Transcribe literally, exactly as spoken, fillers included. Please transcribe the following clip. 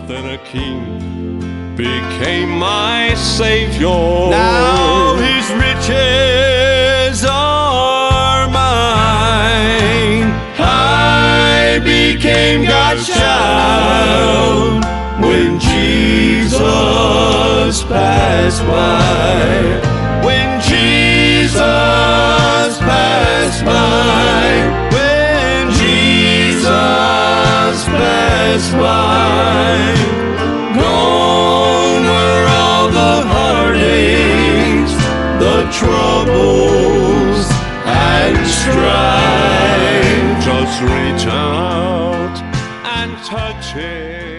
then a king became my Savior. Now his riches are mine. I became God's child when Jesus passed by. When Jesus passed by. When Jesus passed by. Gone were all the heartaches, the troubles and strife. Just reach out and touch it.